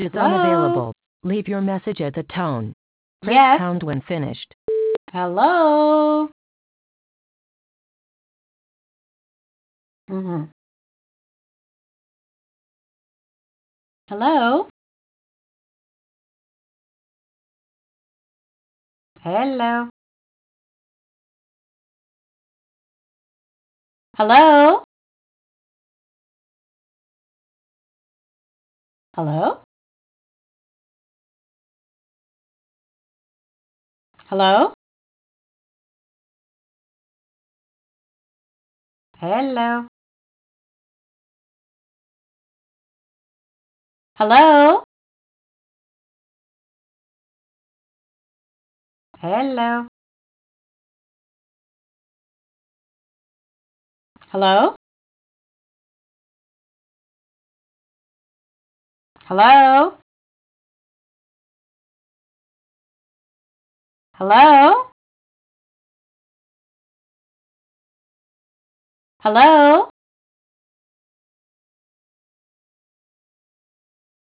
is Hello? unavailable. Leave your message at the tone. Press Yes. pound when finished. Hello? Hello? Hello? Hello? Hello? Hello? Hello? Hello? Hello? Hello? Hello? Hello? Hello?